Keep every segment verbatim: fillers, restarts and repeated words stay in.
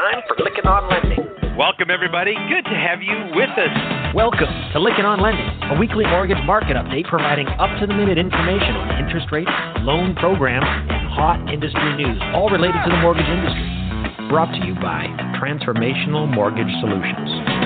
time for Lykken on Lending. Welcome, everybody. Good to have you with us. Welcome to Lykken on Lending, a weekly mortgage market update providing up-to-the-minute information on interest rates, loan programs, and hot industry news, all related to the mortgage industry. Brought to you by Transformational Mortgage Solutions.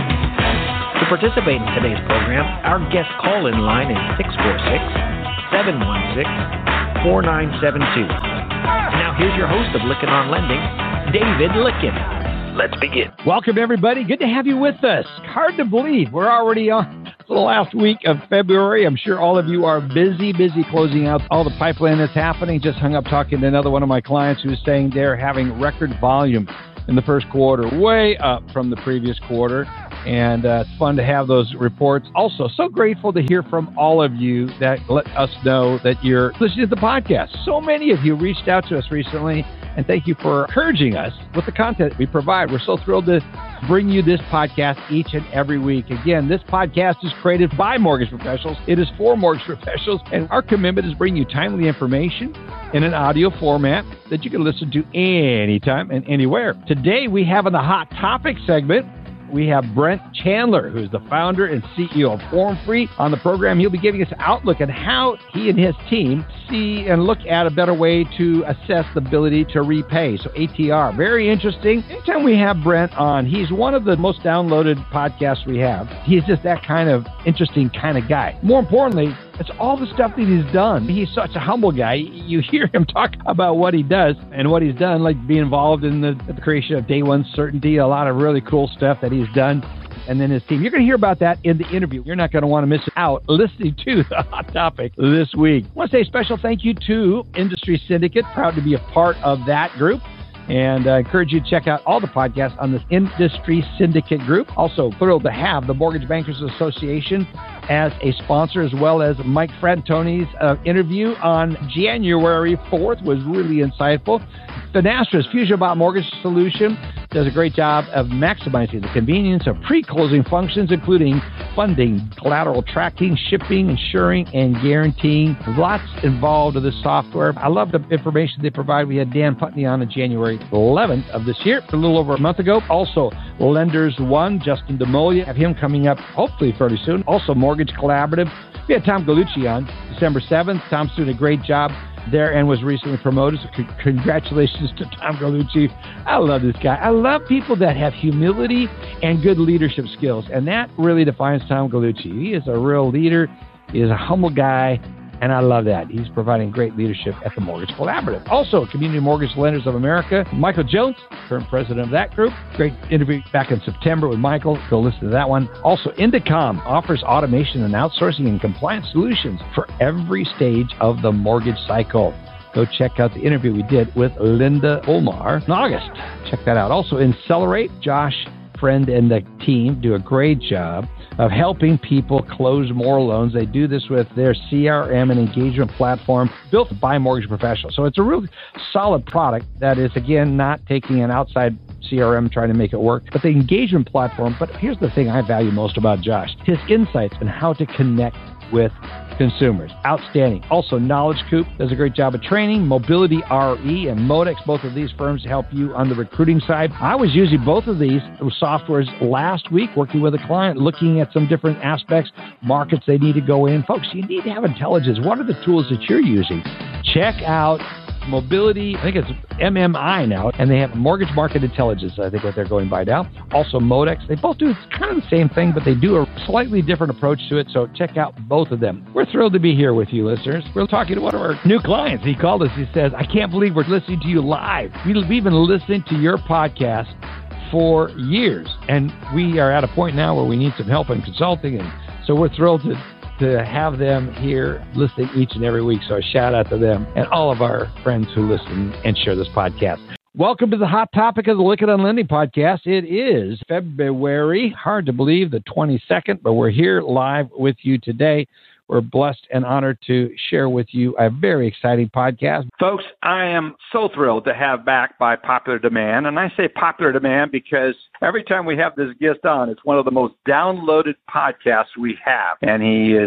To participate in today's program, our guest call-in line is six four six, seven one six, four nine seven two. And now here's your host of Lykken on Lending, David Lykken. Let's begin. Welcome, everybody. Good to have you with us. Hard to believe we're already on the last week of February. I'm sure all of you are busy, busy closing out all the pipeline that's happening. Just hung up talking to another one of my clients who's saying they're having record volume in the first quarter, way up from the previous quarter. And uh, it's fun to have those reports. Also, so grateful to hear from all of you that let us know that you're listening to the podcast. So many of you reached out to us recently, and thank you for encouraging us with the content we provide. We're so thrilled to bring you this podcast each and every week. Again, this podcast is created by mortgage professionals. It is for mortgage professionals, and our commitment is to bring you timely information in an audio format that you can listen to anytime and anywhere. Today, we have in the Hot Topic segment, we have Brent Chandler, who's the founder and C E O of FormFree, on the program. He'll be giving us an outlook on how he and his team see and look at a better way to assess the ability to repay. So A T R, very interesting. Anytime we have Brent on, he's one of the most downloaded podcasts we have. He's just that kind of interesting kind of guy. More importantly, it's all the stuff that he's done. He's such a humble guy. You hear him talk about what he does and what he's done, like being involved in the, the creation of Day One Certainty, a lot of really cool stuff that he's done, and then his team. You're going to hear about that in the interview. You're not going to want to miss out listening to the Hot Topic this week. I want to say a special thank you to Industry Syndicate. Proud to be a part of that group. And I uh, encourage you to check out all the podcasts on this Industry Syndicate group. Also thrilled to have the Mortgage Bankers Association as a sponsor, as well as Mike Frantoni's uh, interview on January fourth was really insightful. Finastra's FusionBot Mortgage Solution does a great job of maximizing the convenience of pre-closing functions, including funding, collateral tracking, shipping, insuring, and guaranteeing. Lots involved with this software. I love the information they provide. We had Dan Putney on on January eleventh of this year, a little over a month ago. Also, Lenders One, Justin DeMolia, have him coming up hopefully fairly soon. Also, Mortgage Collaborative. We had Tom Gallucci on December seventh. Tom's doing a great job there and was recently promoted. So c- congratulations to Tom Gallucci. I love this guy. I love people that have humility and good leadership skills. And that really defines Tom Gallucci. He is a real leader. He is a humble guy. And I love that. He's providing great leadership at the Mortgage Collaborative. Also, Community Mortgage Lenders of America, Michael Jones, current president of that group. Great interview back in September with Michael. Go listen to that one. Also, Indicom offers automation and outsourcing and compliance solutions for every stage of the mortgage cycle. Go check out the interview we did with Linda Olmar in August. Check that out. Also, Accelerate, Josh Friend and the team do a great job of helping people close more loans. They do this with their C R M and engagement platform built by mortgage professionals. So it's a really solid product that is, again, not taking an outside C R M trying to make it work, but the engagement platform. But here's the thing I value most about Josh, his insights on how to connect with consumers. Outstanding. Also, Knowledge Coop does a great job of training. Mobility R E and Modex, both of these firms help you on the recruiting side. I was using both of these softwares last week, working with a client, looking at some different aspects, markets they need to go in. Folks, you need to have intelligence. What are the tools that you're using? Check out Mobility, I think it's M M I now, and they have Mortgage Market Intelligence, I think what they're going by now. Also Modex. They both do kind of the same thing, but they do a slightly different approach to it, so check out both of them. We're thrilled to be here with you, listeners. We're talking to one of our new clients. He called us. He says, I can't believe we're listening to you live. We've been listening to your podcast for years, and we are at a point now where we need some help in consulting, and so we're thrilled to to have them here listening each and every week. So a shout out to them and all of our friends who listen and share this podcast. Welcome to the Hot Topic of the Lykken on Lending podcast. It is February, hard to believe, the twenty-second, but we're here live with you today. We're blessed and honored to share with you a very exciting podcast. Folks, I am so thrilled to have back by popular demand. And I say popular demand because every time we have this guest on, it's one of the most downloaded podcasts we have. And he is a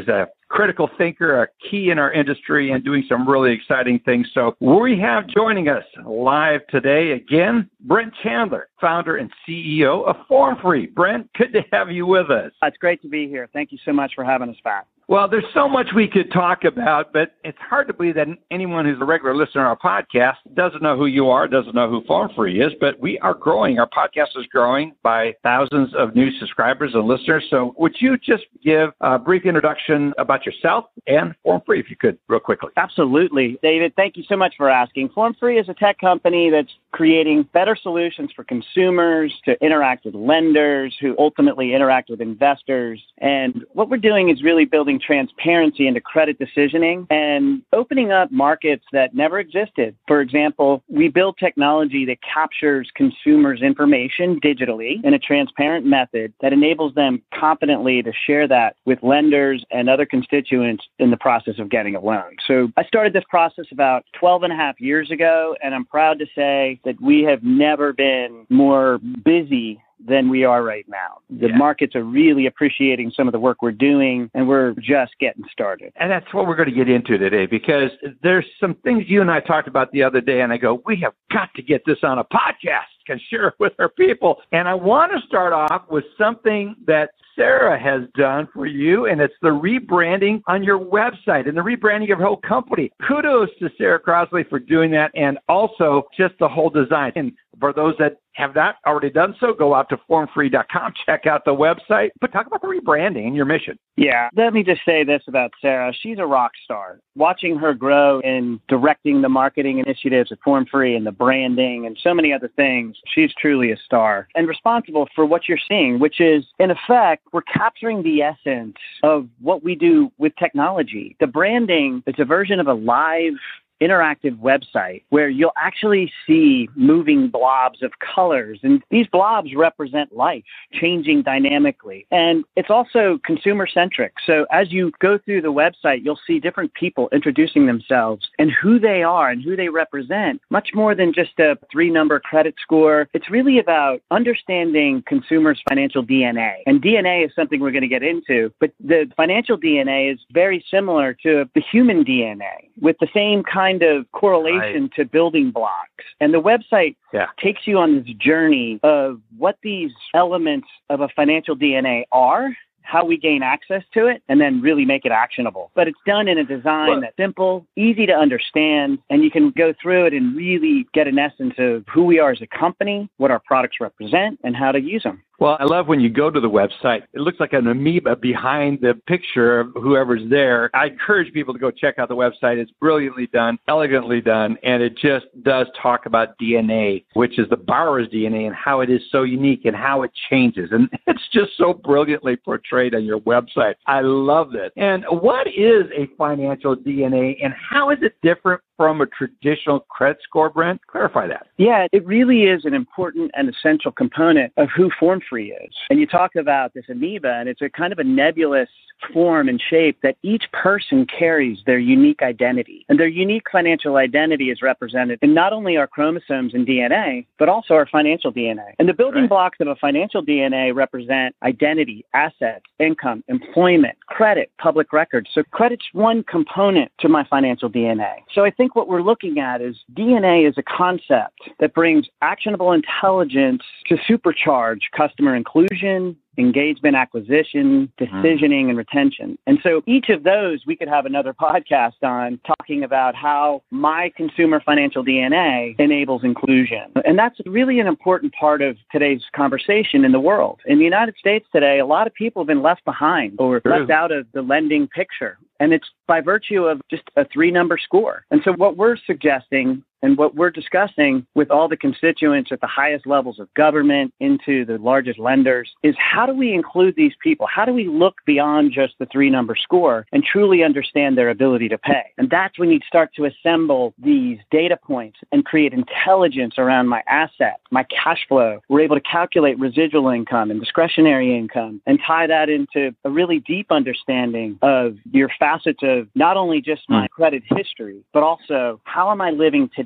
critical thinker, a key in our industry, and doing some really exciting things. So we have joining us live today again, Brent Chandler, founder and C E O of FormFree. Brent, good to have you with us. It's great to be here. Thank you so much for having us back. Well, there's so much we could talk about, but it's hard to believe that anyone who's a regular listener to our podcast doesn't know who you are, doesn't know who FormFree is, but we are growing. Our podcast is growing by thousands of new subscribers and listeners. So would you just give a brief introduction about yourself and FormFree, if you could, real quickly? Absolutely. David, thank you so much for asking. FormFree is a tech company that's creating better solutions for consumers to interact with lenders who ultimately interact with investors. And what we're doing is really building transparency into credit decisioning and opening up markets that never existed. For example, we build technology that captures consumers' information digitally in a transparent method that enables them confidently to share that with lenders and other constituents in the process of getting a loan. So I started this process about twelve and a half years ago, and I'm proud to say that we have never been more busy than we are right now. The yeah. markets are really appreciating some of the work we're doing, and we're just getting started. And that's what we're going to get into today, because there's some things you and I talked about the other day, and I go, we have got to get this on a podcast and share it with our people. And I want to start off with something that Sarah has done for you, and it's the rebranding on your website and the rebranding of your whole company. Kudos to Sarah Crosley for doing that, and also just the whole design. And for those that have not already done so, go out to form free dot com, check out the website, but talk about the rebranding and your mission. Yeah, let me just say this about Sarah. She's a rock star. Watching her grow in directing the marketing initiatives at FormFree and the branding and so many other things, she's truly a star and responsible for what you're seeing, which is, in effect, we're capturing the essence of what we do with technology. The branding, it's a version of a live interactive website where you'll actually see moving blobs of colors. And these blobs represent life changing dynamically. And it's also consumer centric. So as you go through the website, you'll see different people introducing themselves and who they are and who they represent, much more than just a three number credit score. It's really about understanding consumers' financial D N A. And D N A is something we're going to get into, but the financial D N A is very similar to the human D N A with the same kind of correlation right. to building blocks. And the website yeah. takes you on this journey of what these elements of a financial D N A are, how we gain access to it, and then really make it actionable. But it's done in a design well, that's simple, easy to understand, and you can go through it and really get an essence of who we are as a company, what our products represent, and how to use them. Well, I love when you go to the website, it looks like an amoeba behind the picture of whoever's there. I encourage people to go check out the website. It's brilliantly done, elegantly done, and it just does talk about D N A, which is the borrower's D N A, and how it is so unique and how it changes. And it's just so brilliantly portrayed on your website. I love it. And what is a financial D N A, and how is it different from a traditional credit score, Brent? Clarify that. Yeah, it really is an important and essential component of who FormFree is. And you talk about this amoeba, and it's a kind of a nebulous form and shape that each person carries their unique identity. And their unique financial identity is represented in not only our chromosomes and D N A, but also our financial D N A. And the building right. blocks of a financial D N A represent identity, assets, income, employment, credit, public records. So credit's one component to my financial D N A. So I think what we're looking at is D N A is a concept that brings actionable intelligence to supercharge customer inclusion, engagement, acquisition, decisioning, mm. and retention. And so each of those, we could have another podcast on talking about how my consumer financial D N A enables inclusion. And that's really an important part of today's conversation in the world. In the United States today, a lot of people have been left behind or True. left out of the lending picture. And it's by virtue of just a three-number score. And so what we're suggesting and what we're discussing with all the constituents at the highest levels of government into the largest lenders is how do we include these people? How do we look beyond just the three-number score and truly understand their ability to pay? And that's when you start to assemble these data points and create intelligence around my assets, my cash flow. We're able to calculate residual income and discretionary income and tie that into a really deep understanding of your facets of not only just my mm. credit history, but also how am I living today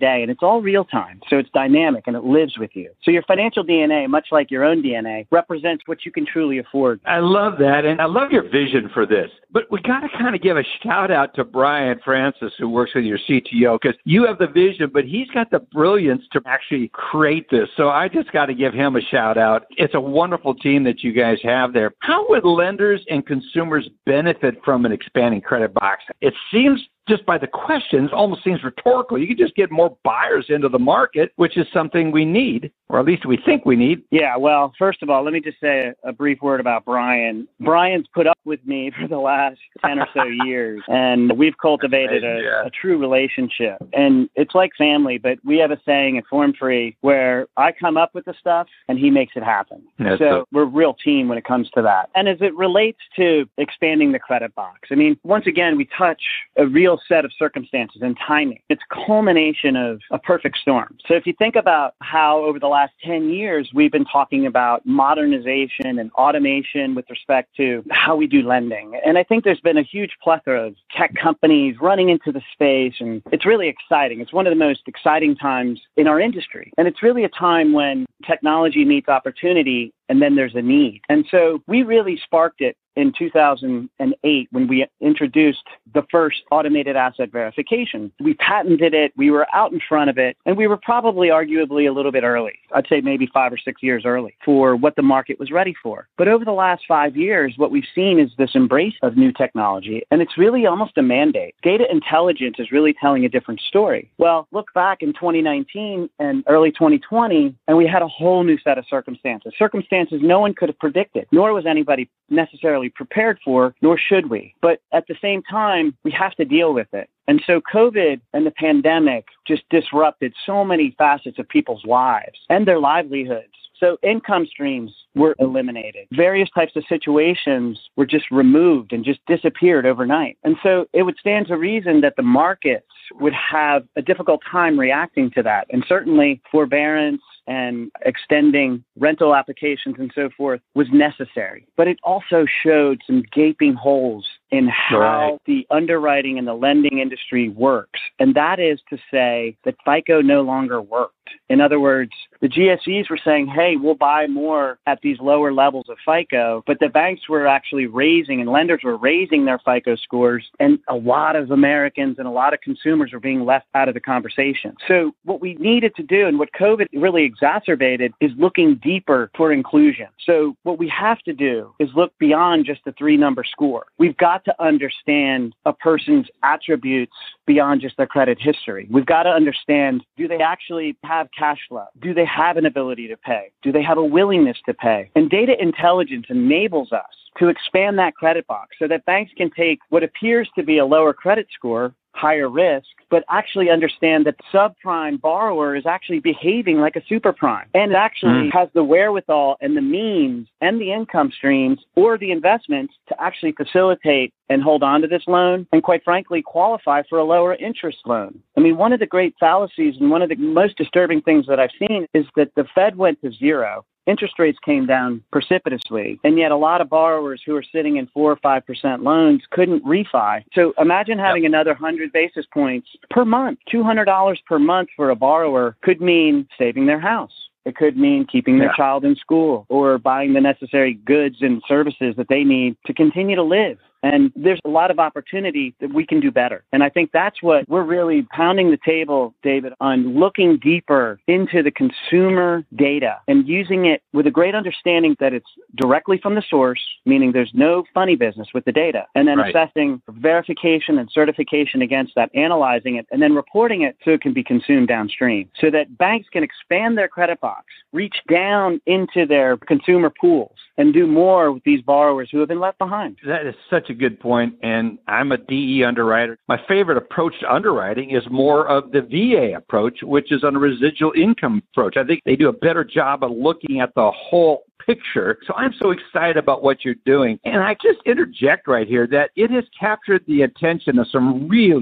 day, and it's all real time. So it's dynamic and it lives with you. So your financial D N A, much like your own D N A, represents what you can truly afford. I love that, and I love your vision for this. But we got to kind of give a shout out to Brian Francis, who works with your C T O, because you have the vision, but he's got the brilliance to actually create this. So I just got to give him a shout out. It's a wonderful team that you guys have there. How would lenders and consumers benefit from an expanding credit box? It seems, just by the questions, almost seems rhetorical. You could just get more buyers into the market, which is something we need, or at least we think we need. Yeah, well, first of all, let me just say a, a brief word about Brian. Brian's put up with me for the last ten or so years, and we've cultivated a, yeah. a true relationship. And it's like family, but we have a saying at Form Free where I come up with the stuff and he makes it happen. That's so a- we're a real team when it comes to that. And as it relates to expanding the credit box, I mean, once again, we touch a real set of circumstances and timing. It's a culmination of a perfect storm. So if you think about how over the last ten years, we've been talking about modernization and automation with respect to how we do lending. And I think there's been a huge plethora of tech companies running into the space, and it's really exciting. It's one of the most exciting times in our industry. And it's really a time when technology meets opportunity, and then there's a need. And so we really sparked it in two thousand eight when we introduced the first automated asset verification. We patented it, we were out in front of it, and we were probably arguably a little bit early. I'd say maybe five or six years early for what the market was ready for. But over the last five years, what we've seen is this embrace of new technology, and it's really almost a mandate. Data intelligence is really telling a different story. Well, look back in twenty nineteen and early twenty twenty, and we had a whole new set of circumstances. Circumstances no one could have predicted, nor was anybody necessarily prepared for, nor should we. But at the same time, we have to deal with it. And so COVID and the pandemic just disrupted so many facets of people's lives and their livelihoods. So income streams were eliminated. Various types of situations were just removed and just disappeared overnight. And so it would stand to reason that the markets would have a difficult time reacting to that. And certainly forbearance and extending rental applications and so forth was necessary. But it also showed some gaping holes in how right. the underwriting and the lending industry works. And that is to say that FICO no longer worked. In other words, the G S Es were saying, hey, we'll buy more at these lower levels of FICO, but the banks were actually raising and lenders were raising their FICO scores, and a lot of Americans and a lot of consumers were being left out of the conversation. So what we needed to do, and what COVID really exacerbated, is looking deeper for inclusion. So what we have to do is look beyond just the three-number score. We've got to understand a person's attributes beyond just their credit history. We've got to understand, do they actually have cash flow? Do they have an ability to pay? Do they have a willingness to pay? And data intelligence enables us to expand that credit box so that banks can take what appears to be a lower credit score, higher risk, but actually understand that the subprime borrower is actually behaving like a superprime and actually mm. has the wherewithal and the means and the income streams or the investments to actually facilitate and hold on to this loan and, quite frankly, qualify for a lower interest loan. I mean, one of the great fallacies and one of the most disturbing things that I've seen is that the Fed went to zero. Interest rates came down precipitously, and yet a lot of borrowers who are sitting in four or five percent loans couldn't refi. So imagine having yep. another one hundred basis points per month. two hundred dollars per month for a borrower could mean saving their house. It could mean keeping their yeah. child in school or buying the necessary goods and services that they need to continue to live. And there's a lot of opportunity that we can do better. And I think that's what we're really pounding the table, David, on looking deeper into the consumer data and using it with a great understanding that it's directly from the source, meaning there's no funny business with the data, and then right. assessing verification and certification against that, analyzing it, and then reporting it so it can be consumed downstream so that banks can expand their credit box, reach down into their consumer pools, and do more with these borrowers who have been left behind. That is such a good point, and I'm a D E underwriter. My favorite approach to underwriting is more of the V A approach, which is on a residual income approach. I think they do a better job of looking at the whole picture. So I'm so excited about what you're doing. And I just interject right here that it has captured the attention of some really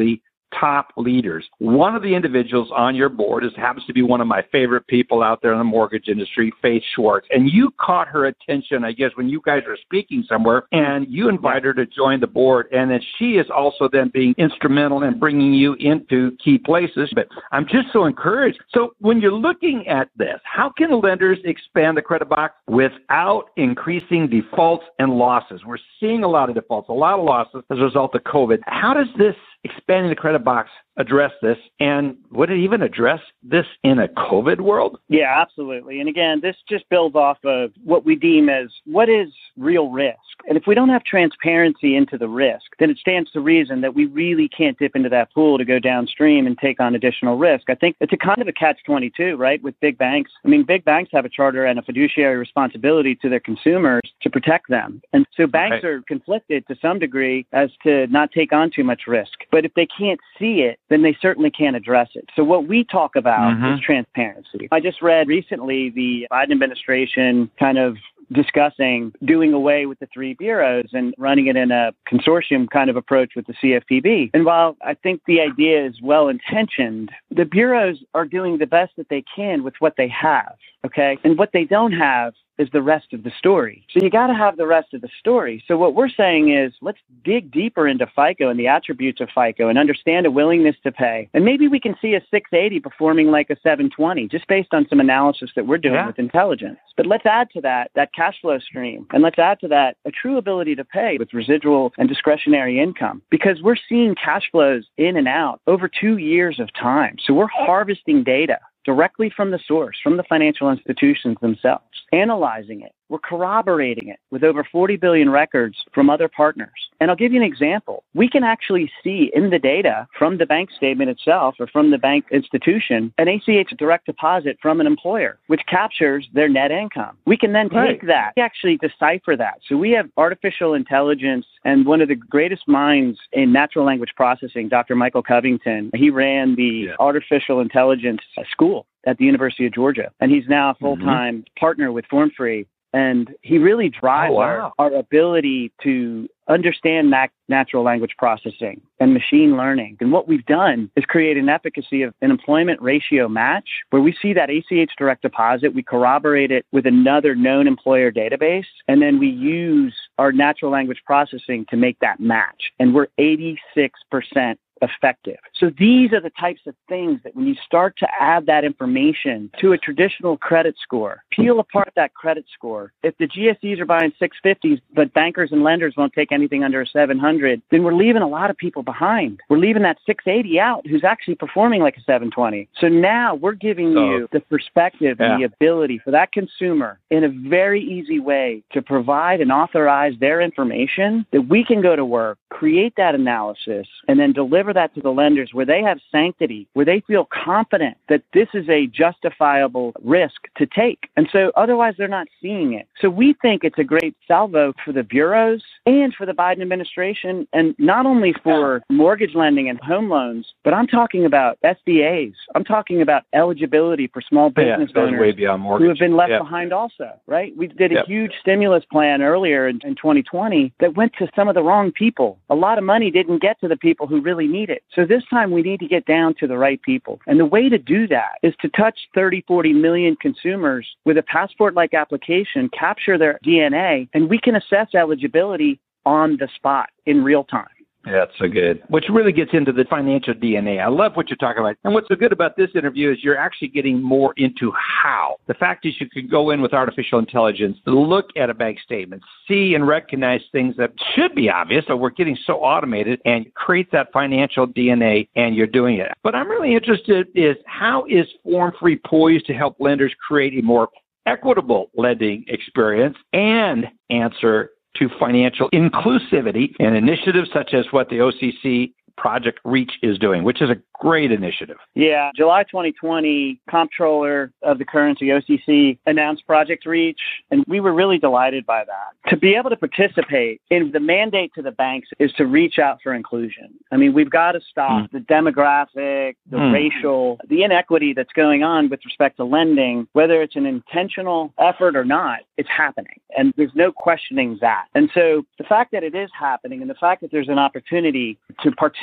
top leaders. One of the individuals on your board is happens to be one of my favorite people out there in the mortgage industry, Faith Schwartz. And you caught her attention, I guess, when you guys were speaking somewhere, and you invited her to join the board. And then she is also then being instrumental in bringing you into key places. But I'm just so encouraged. So when you're looking at this, how can lenders expand the credit box without increasing defaults and losses? We're seeing a lot of defaults, a lot of losses as a result of COVID. How does this expanding the credit box address this? And would it even address this in a COVID world? Yeah, absolutely. And again, this just builds off of what we deem as what is real risk. And if we don't have transparency into the risk, then it stands to reason that we really can't dip into that pool to go downstream and take on additional risk. I think it's a kind of a catch twenty-two, right, with big banks. I mean, big banks have a charter and a fiduciary responsibility to their consumers to protect them. And so banks right. are conflicted to some degree as to not take on too much risk. But if they can't see it, then they certainly can't address it. So what we talk about mm-hmm. is transparency. I just read recently the Biden administration kind of discussing doing away with the three bureaus and running it in a consortium kind of approach with the C F P B. And while I think the idea is well-intentioned, the bureaus are doing the best that they can with what they have, okay? And what they don't have is the rest of the story. So you got to have the rest of the story. So what we're saying is let's dig deeper into FICO and the attributes of FICO and understand a willingness to pay. And maybe we can see a six eighty performing like a seven twenty just based on some analysis that we're doing yeah. with intelligence. But let's add to that that cash flow stream. And let's add to that a true ability to pay with residual and discretionary income, because we're seeing cash flows in and out over two years of time. So we're harvesting data directly from the source, from the financial institutions themselves, analyzing it. We're corroborating it with over forty billion records from other partners. And I'll give you an example. We can actually see in the data from the bank statement itself or from the bank institution an A C H direct deposit from an employer, which captures their net income. We can then take right. that, actually decipher that. So we have artificial intelligence, and one of the greatest minds in natural language processing, Doctor Michael Covington, he ran the yeah. artificial intelligence school at the University of Georgia, and he's now a full-time mm-hmm. partner with FormFree. And he really drives oh, wow. our, our ability to understand nat- natural language processing and machine learning. And what we've done is create an efficacy of an employment ratio match where we see that A C H direct deposit, we corroborate it with another known employer database, and then we use our natural language processing to make that match. And we're eighty-six percent effective. So these are the types of things that when you start to add that information to a traditional credit score, peel apart that credit score. If the G S Es are buying six fifties, but bankers and lenders won't take anything under a seven hundred, then we're leaving a lot of people behind. We're leaving that six eighty out who's actually performing like a seven twenty. So now we're giving so, you the perspective yeah. and the ability for that consumer in a very easy way to provide and authorize their information that we can go to work, create that analysis, and then deliver that to the lenders where they have sanctity, where they feel confident that this is a justifiable risk to take. And so otherwise they're not seeing it. So we think it's a great salvo for the bureaus and for the Biden administration, and not only for mortgage lending and home loans, but I'm talking about S B As. I'm talking about eligibility for small business yeah, owners way beyond mortgage. who have been left yep. behind also, right? We did a yep. huge stimulus plan earlier in, in twenty twenty that went to some of the wrong people. A lot of money didn't get to the people who really need it. So this time we need to get down to the right people. And the way to do that is to touch thirty, forty million consumers with a passport-like application, capture their D N A, and we can assess eligibility on the spot in real time. That's so good. Which really gets into the financial D N A. I love what you're talking about. And what's so good about this interview is you're actually getting more into how. The fact is you could go in with artificial intelligence, look at a bank statement, see and recognize things that should be obvious, but we're getting so automated, and create that financial D N A, and you're doing it. But I'm really interested is how is FormFree poised to help lenders create a more equitable lending experience and answer to financial inclusivity and initiatives such as what the O C C Project Reach is doing, which is a great initiative. Yeah. July twenty twenty, Comptroller of the Currency, O C C, announced Project Reach, and we were really delighted by that. To be able to participate in the mandate to the banks is to reach out for inclusion. I mean, we've got to stop mm. the demographic, the mm. racial, the inequity that's going on with respect to lending, whether it's an intentional effort or not, it's happening. And there's no questioning that. And so the fact that it is happening and the fact that there's an opportunity to participate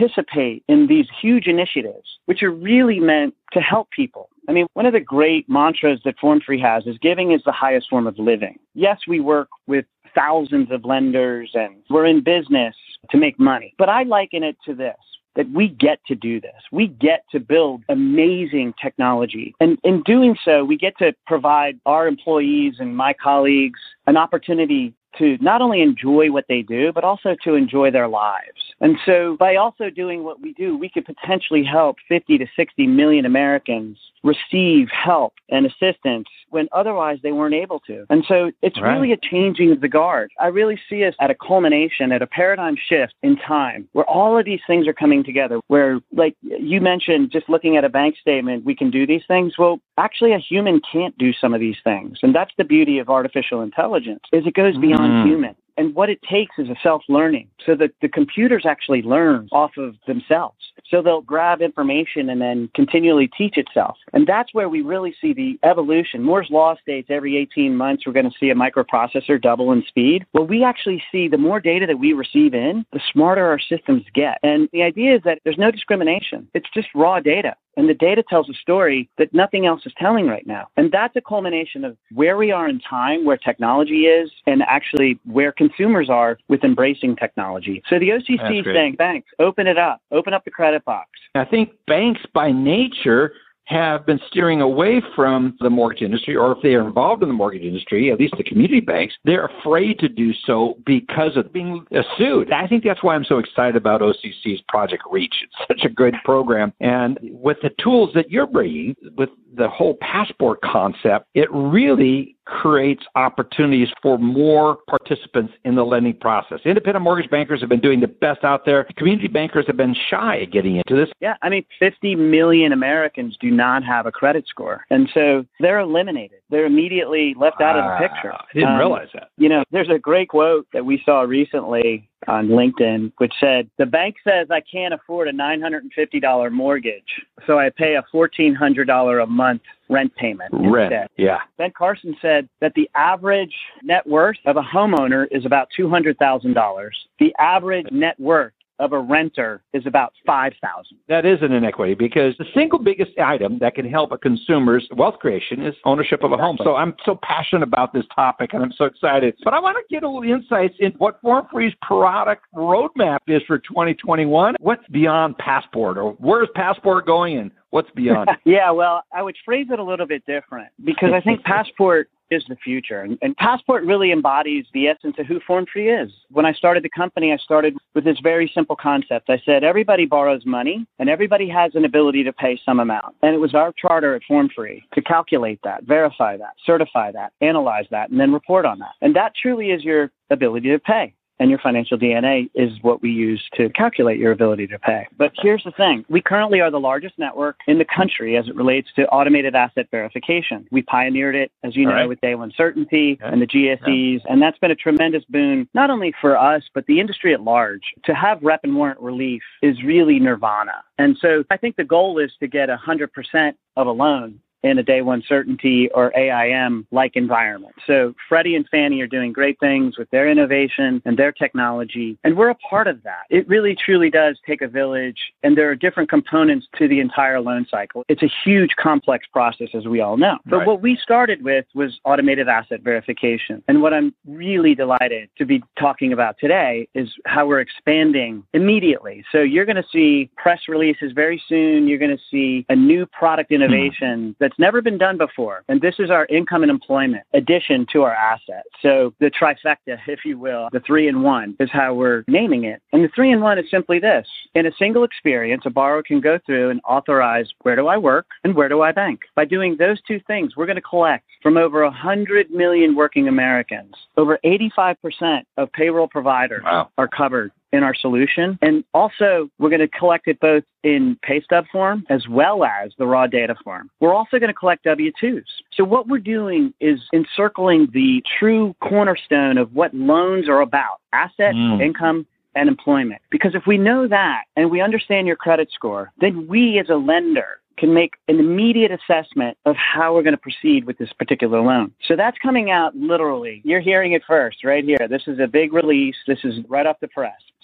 participate in these huge initiatives, which are really meant to help people. I mean, one of the great mantras that Form Free has is giving is the highest form of living. Yes, we work with thousands of lenders and we're in business to make money, but I liken it to this, that we get to do this. We get to build amazing technology. And in doing so, we get to provide our employees and my colleagues an opportunity to not only enjoy what they do, but also to enjoy their lives. And so by also doing what we do, we could potentially help fifty to sixty million Americans receive help and assistance when otherwise they weren't able to. And so it's Right. really a changing of the guard. I really see us at a culmination, at a paradigm shift in time, where all of these things are coming together, where, like you mentioned, just looking at a bank statement, we can do these things. Well, actually, a human can't do some of these things. And that's the beauty of artificial intelligence, is it goes beyond Mm. human. And what it takes is a self-learning, so that the computers actually learn off of themselves. So they'll grab information and then continually teach itself. And that's where we really see the evolution. Moore's Law states every eighteen months we're going to see a microprocessor double in speed. Well, we actually see the more data that we receive in, the smarter our systems get. And the idea is that there's no discrimination. It's just raw data. And the data tells a story that nothing else is telling right now. And that's a culmination of where we are in time, where technology is, and actually where consumers are with embracing technology. So the O C C is saying, banks, open it up. Open up the credit box. I think banks by nature have been steering away from the mortgage industry, or if they are involved in the mortgage industry, at least the community banks, they're afraid to do so because of being sued. I think that's why I'm so excited about O C C's Project Reach. It's such a good program. And with the tools that you're bringing, with the whole passport concept, it really creates opportunities for more participants in the lending process. Independent mortgage bankers have been doing the best out there. Community bankers have been shy at getting into this. Yeah, I mean, fifty million Americans do not have a credit score. And so they're eliminated. They're immediately left out of the picture. I didn't Um, realize that. You know, there's a great quote that we saw recently on LinkedIn, which said, the bank says I can't afford a nine hundred fifty dollars mortgage, so I pay a fourteen hundred dollars a month rent payment Rent, instead. yeah. Ben Carson said that the average net worth of a homeowner is about two hundred thousand dollars. The average net worth of a renter is about five thousand dollars. That is an inequity, because the single biggest item that can help a consumer's wealth creation is ownership of a home. So I'm so passionate about this topic, and I'm so excited. But I want to get a little insights into what Form Free's product roadmap is for twenty twenty-one. What's beyond Passport, or where's Passport going, and what's beyond? Yeah, well, I would phrase it a little bit different, because I think Passport is the future. And, and Passport really embodies the essence of who Form Free is. When I started the company, I started with this very simple concept. I said, everybody borrows money and everybody has an ability to pay some amount. And it was our charter at Form Free to calculate that, verify that, certify that, analyze that, and then report on that. And that truly is your ability to pay. And your financial D N A is what we use to calculate your ability to pay. But here's the thing. We currently are the largest network in the country as it relates to automated asset verification. We pioneered it, as you know, right. with Day One Certainty Yeah. and the G S Es. Yeah. And that's been a tremendous boon, not only for us, but the industry at large. To have rep and warrant relief is really nirvana. And so I think the goal is to get one hundred percent of a loan in a Day One Certainty or A I M-like environment. So Freddie and Fannie are doing great things with their innovation and their technology, and we're a part of that. It really, truly does take a village, and there are different components to the entire loan cycle. It's a huge, complex process, as we all know. But Right. what we started with was automated asset verification. And what I'm really delighted to be talking about today is how we're expanding immediately. So you're going to see press releases very soon. You're going to see a new product innovation that's never been done before. And this is our income and employment addition to our assets. So the trifecta, if you will, the three in one is how we're naming it. And the three in one is simply this. In a single experience, a borrower can go through and authorize where do I work and where do I bank. By doing those two things, we're going to collect from over one hundred million working Americans. Over eighty-five percent of payroll providers Wow. are covered in our solution. And also, we're going to collect it both in pay stub form as well as the raw data form. We're also going to collect W two's. So what we're doing is encircling the true cornerstone of what loans are about: asset, Mm. income, and employment. Because if we know that and we understand your credit score, then we as a lender can make an immediate assessment of how we're going to proceed with this particular loan. So that's coming out literally. You're hearing it first right here. This is a big release. This is right off the press.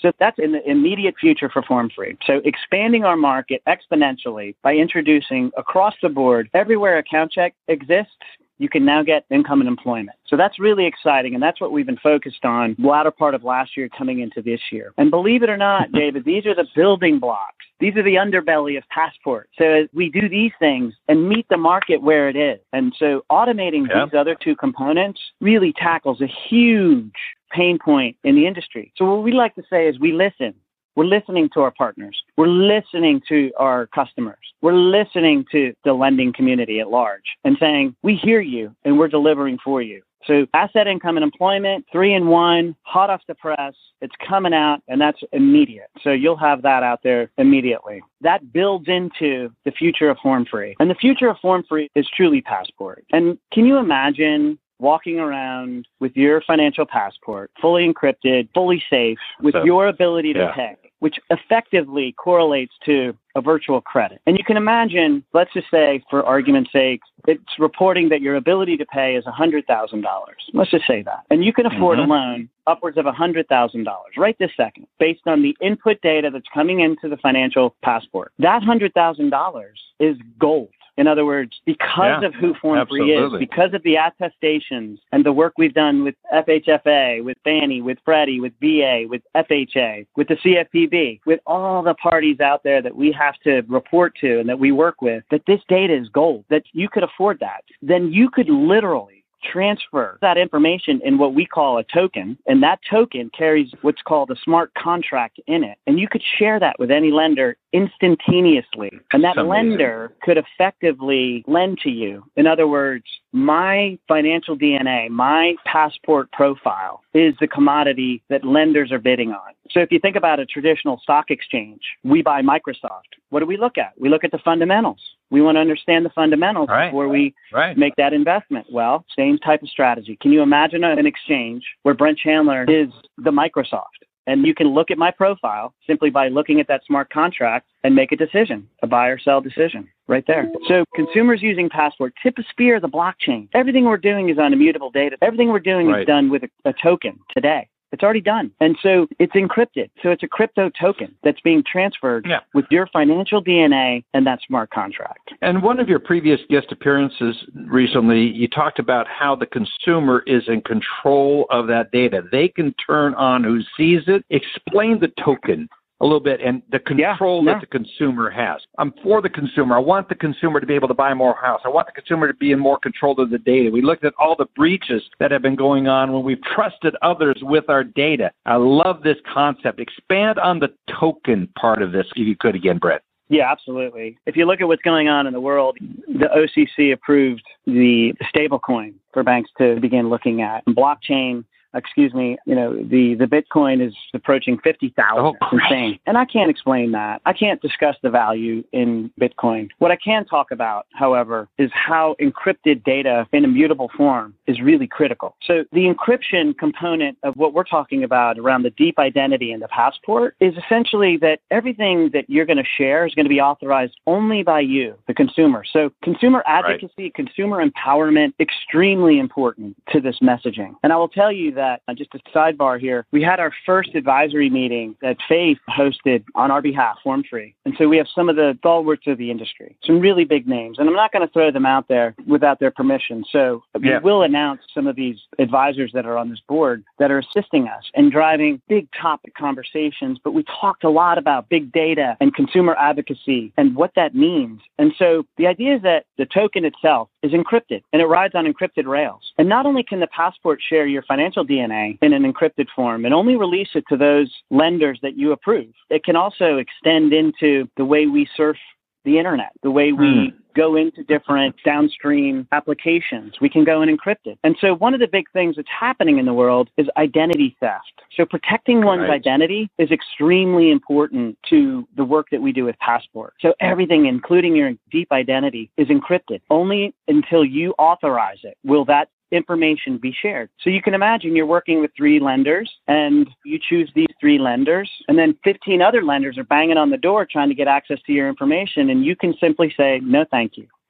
So that's in the immediate future for FormFree. So expanding our market exponentially by introducing across the board, everywhere account check exists, you can now get income and employment. So that's really exciting, and that's what we've been focused on the latter part of last year coming into this year. And believe it or not, David, these are the building blocks. These are the underbelly of Passport. So as we do these things and meet the market where it is. And so automating yeah. these other two components really tackles a huge pain point in the industry. So what we like to say is we listen. We're listening to our partners. We're listening to our customers. We're listening to the lending community at large and saying, we hear you and we're delivering for you. So asset income and employment, three in one, hot off the press. It's coming out, and that's immediate. So you'll have that out there immediately. That builds into the future of FormFree. And the future of FormFree is truly Passport. And can you imagine walking around with your financial passport, fully encrypted, fully safe, with so, your ability to yeah. pay, which effectively correlates to a virtual credit. And you can imagine, let's just say, for argument's sake, it's reporting that your ability to pay is one hundred thousand dollars. Let's just say that. And you can afford mm-hmm. a loan upwards of one hundred thousand dollars right this second, based on the input data that's coming into the financial passport. That one hundred thousand dollars is gold. In other words, because yeah, of who FormFree is, because of the attestations and the work we've done with F H F A, with Fannie, with Freddie, with V A, with F H A, with the C F P B, with all the parties out there that we have to report to and that we work with, that this data is gold, that you could afford that, then you could literally transfer that information in what we call a token, and that token carries what's called a smart contract in it. And you could share that with any lender instantaneously. And that lender could effectively lend to you. In other words, my financial D N A, my passport profile is the commodity that lenders are bidding on. So if you think about a traditional stock exchange, we buy Microsoft. What do we look at? We look at the fundamentals. We want to understand the fundamentals right. before we right. make that investment. Well, same type of strategy. Can you imagine an exchange where Brent Chandler is the Microsoft? And you can look at my profile simply by looking at that smart contract and make a decision, a buy or sell decision right there. So consumers using Passport, tip of spear the blockchain. Everything we're doing is on immutable data. Everything we're doing right. is done with a, a token today. It's already done. And so it's encrypted. So it's a crypto token that's being transferred yeah. with your financial D N A and that smart contract. And one of your previous guest appearances recently, you talked about how the consumer is in control of that data. They can turn on who sees it. Explain the token a little bit and the control yeah, yeah. that the consumer has. I'm for the consumer. I want the consumer to be able to buy more house. I want the consumer to be in more control of the data. We looked at all the breaches that have been going on when we've trusted others with our data. I love this concept. Expand on the token part of this, if you could again, Brett. Yeah, absolutely. If you look at what's going on in the world, the O C C approved the stablecoin for banks to begin looking at. Blockchain, excuse me, you know, the, the Bitcoin is approaching fifty thousand. Oh, it's insane. And I can't explain that. I can't discuss the value in Bitcoin. What I can talk about, however, is how encrypted data in immutable form is really critical. So the encryption component of what we're talking about around the deep identity and the passport is essentially that everything that you're going to share is going to be authorized only by you, the consumer. So consumer advocacy, right. consumer empowerment, extremely important to this messaging. And I will tell you that That, uh, just a sidebar here, we had our first advisory meeting that Faith hosted on our behalf, FormFree. And so we have some of the stalwarts of the industry, some really big names. And I'm not going to throw them out there without their permission. So yeah. we will announce some of these advisors that are on this board that are assisting us and driving big topic conversations. But we talked a lot about big data and consumer advocacy and what that means. And so the idea is that the token itself is encrypted and it rides on encrypted rails. And not only can the passport share your financial D N A in an encrypted form and only release it to those lenders that you approve, it can also extend into the way we surf the internet, the way we mm. go into different downstream applications. We can go and encrypt it. And so one of the big things that's happening in the world is identity theft. So protecting one's right. identity is extremely important to the work that we do with Passport. So everything, including your deep identity, is encrypted. Only until you authorize it will that information be shared. So you can imagine you're working with three lenders and you choose these three lenders and then fifteen other lenders are banging on the door trying to get access to your information and you can simply say, no, thank you.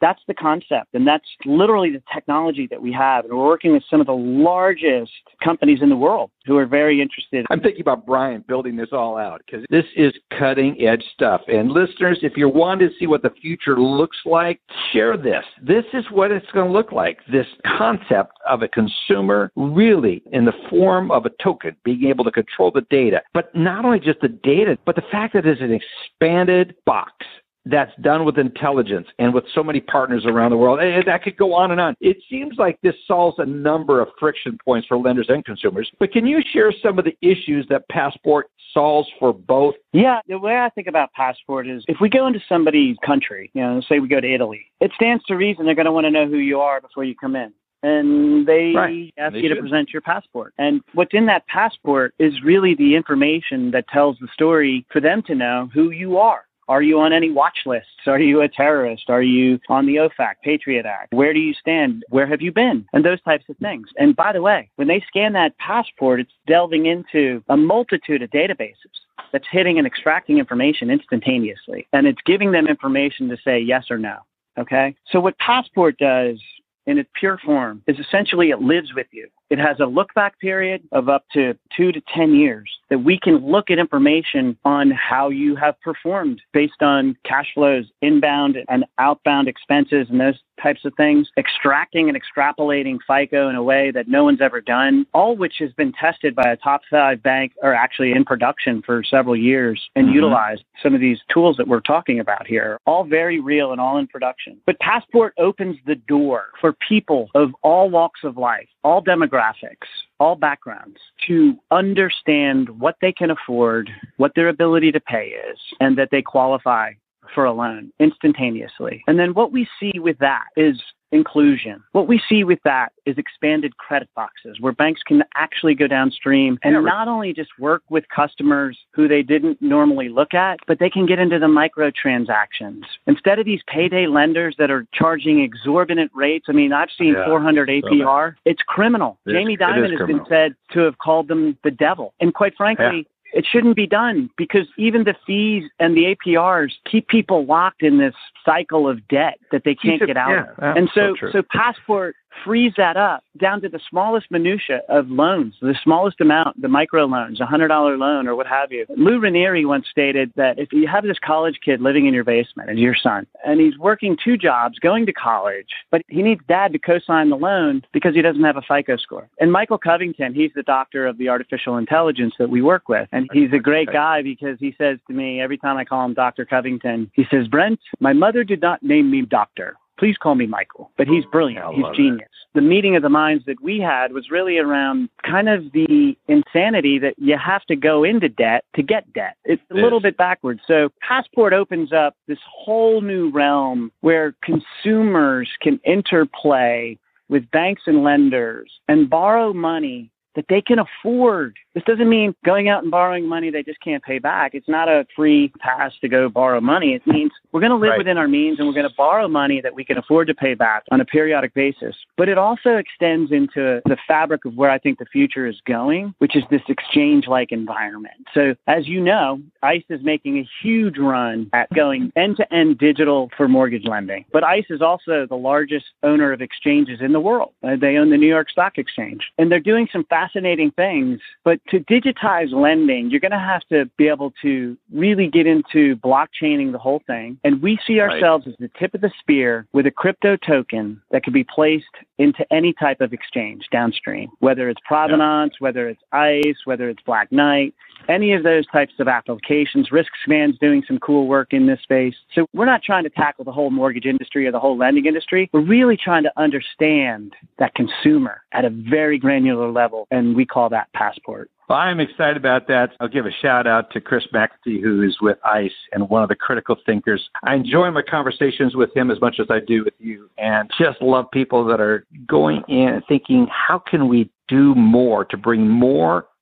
That's the concept. And that's literally the technology that we have. And we're working with some of the largest companies in the world who are very interested. I'm thinking about Brian building this all out because this is cutting edge stuff. And listeners, if you want to see what the future looks like, share this. This is what it's going to look like. This concept of a consumer really in the form of a token, being able to control the data, but not only just the data, but the fact that it's an expanded box that's done with intelligence and with so many partners around the world. And that could go on and on. It seems like this solves a number of friction points for lenders and consumers. But can you share some of the issues that Passport solves for both? Yeah, the way I think about Passport is if we go into somebody's country, you know, say we go to Italy, it stands to reason they're going to want to know who you are before you come in. And they right. ask they you should. to present your passport. And what's in that passport is really the information that tells the story for them to know who you are. Are you on any watch lists? Are you a terrorist? Are you on the O FAC, Patriot Act? Where do you stand? Where have you been? And those types of things. And by the way, when they scan that passport, it's delving into a multitude of databases that's hitting and extracting information instantaneously. And it's giving them information to say yes or no. Okay? So what Passport does in its pure form is essentially it lives with you. It has a look-back period of up to two to ten years that we can look at information on how you have performed based on cash flows, inbound and outbound expenses and those types of things, extracting and extrapolating FICO in a way that no one's ever done, all which has been tested by a top five bank or actually in production for several years and mm-hmm. utilized some of these tools that we're talking about here, all very real and all in production. But Passport opens the door for people of all walks of life, all demographics, all backgrounds, to understand what they can afford, what their ability to pay is, and that they qualify for a loan instantaneously. And then what we see with that is inclusion. What we see with that is expanded credit boxes where banks can actually go downstream and yeah, not only just work with customers who they didn't normally look at, but they can get into the micro transactions. Instead of these payday lenders that are charging exorbitant rates, I mean, I've seen yeah, four hundred A P R. So it's criminal. It Jamie is, Dimon has criminal. been said to have called them the devil. And quite frankly, yeah. it shouldn't be done because even the fees and the A P Rs keep people locked in this cycle of debt that they can't get out yeah, of. And so, so, so Passport frees that up down to the smallest minutia of loans, the smallest amount, the micro loans, a one hundred dollar loan or what have you. Lou Ranieri once stated that if you have this college kid living in your basement as your son, and he's working two jobs, going to college, but he needs dad to co-sign the loan because he doesn't have a FICO score. And Michael Covington, he's the doctor of the artificial intelligence that we work with. And he's a great guy because he says to me, every time I call him Doctor Covington, he says, Brent, my mother did not name me doctor. Please call me Michael. But he's brilliant. He's genius. That. The meeting of the minds that we had was really around kind of the insanity that you have to go into debt to get debt. It's a little bit backwards. So Passport opens up this whole new realm where consumers can interplay with banks and lenders and borrow money that they can afford. This doesn't mean going out and borrowing money they just can't pay back. It's not a free pass to go borrow money. It means we're going to live right. within our means and we're going to borrow money that we can afford to pay back on a periodic basis. But it also extends into the fabric of where I think the future is going, which is this exchange-like environment. So as you know, ICE is making a huge run at going end-to-end digital for mortgage lending. But ICE is also the largest owner of exchanges in the world. Uh, they own the New York Stock Exchange. And they're doing some fascinating things. But to digitize lending, you're going to have to be able to really get into blockchaining the whole thing. And we see ourselves right. as the tip of the spear with a crypto token that can be placed into any type of exchange downstream, whether it's Provenance, yeah. whether it's ICE, whether it's Black Knight, any of those types of applications. RiskSpan's doing some cool work in this space. So we're not trying to tackle the whole mortgage industry or the whole lending industry. We're really trying to understand that consumer at a very granular level, and we call that Passport. Well, I'm excited about that. I'll give a shout out to Chris McAfee, who is with ICE and one of the critical thinkers. I enjoy my conversations with him as much as I do with you, and just love people that are going in and thinking, how can we do more to bring more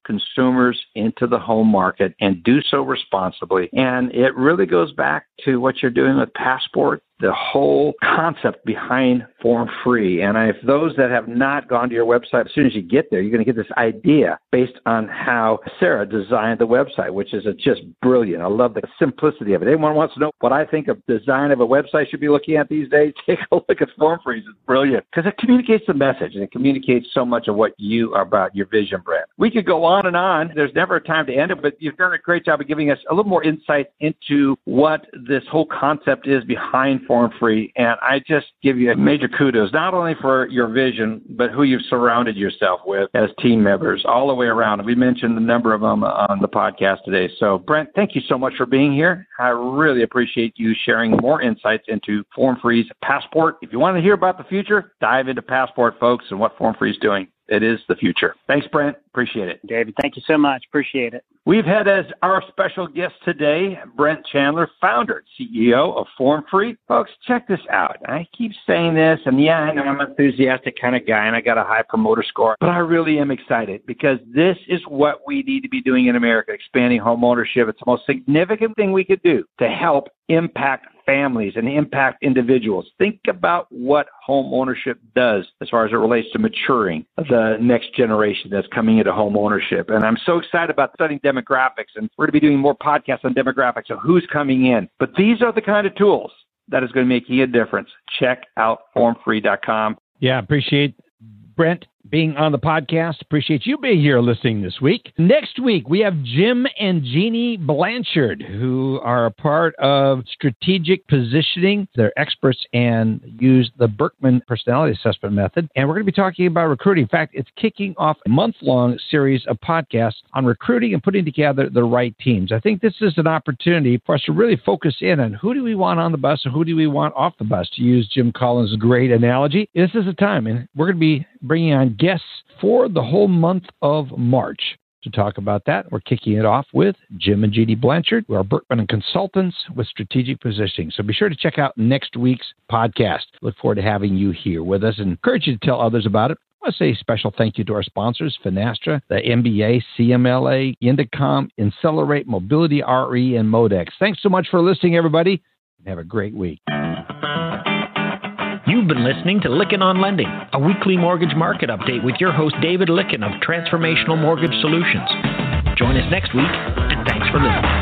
consumers into the home market and do so responsibly. And it really goes back to what you're doing with Passport, the whole concept behind Form Free. And if those that have not gone to your website, as soon as you get there, you're going to get this idea based on how Sarah designed the website, which is just brilliant. I love the simplicity of it. Anyone wants to know what I think of design of a website should be looking at these days, take a look at Form Free. It's brilliant because it communicates the message and it communicates so much of what you are about, your vision, Brent. We could go on and on. There's never a time to end it, but you've done a great job of giving us a little more insight into what this whole concept is behind Form Free. And I just give you a major kudos, not only for your vision, but who you've surrounded yourself with as team members all the way around. And we mentioned the number of them on the podcast today. So, Brent, thank you so much for being here. I really appreciate you sharing more insights into Form Free's Passport. If you want to hear about the future, dive into Passport, folks, and what Form Free is doing. It is the future. Thanks, Brent. Appreciate it. David, thank you so much. Appreciate it. We've had as our special guest today, Brent Chandler, founder and C E O of Form Free. Folks, check this out. I keep saying this, and yeah, I know I'm an enthusiastic kind of guy, and I got a high promoter score, but I really am excited because this is what we need to be doing in America, expanding home ownership. It's the most significant thing we could do to help impact families and impact individuals. Think about what home ownership does as far as it relates to maturing the next generation that's coming into home ownership. And I'm so excited about studying demographics, and we're going to be doing more podcasts on demographics of who's coming in. But these are the kind of tools that is going to make you a difference. Check out form free dot com. Yeah, appreciate Brent being on the podcast. Appreciate you being here listening this week. Next week, we have Jim and Jeannie Blanchard, who are a part of strategic positioning. They're experts and use the Berkman personality assessment method. And we're going to be talking about recruiting. In fact, it's kicking off a month-long series of podcasts on recruiting and putting together the right teams. I think this is an opportunity for us to really focus in on who do we want on the bus and who do we want off the bus, to use Jim Collins' great analogy. This is a time, and we're going to be bringing on guests for the whole month of March. To talk about that, we're kicking it off with Jim and Jeannie Blanchard, who are Berkman and Consultants with Strategic Positioning. So be sure to check out next week's podcast. Look forward to having you here with us and encourage you to tell others about it. I want to say a special thank you to our sponsors, Finastra, the M B A, C M L A, Indicom, Incelerate, Mobility R E, and Modex. Thanks so much for listening, everybody, and have a great week. You've been listening to Lykken on Lending, a weekly mortgage market update with your host, David Lykken of Transformational Mortgage Solutions. Join us next week, and thanks for listening.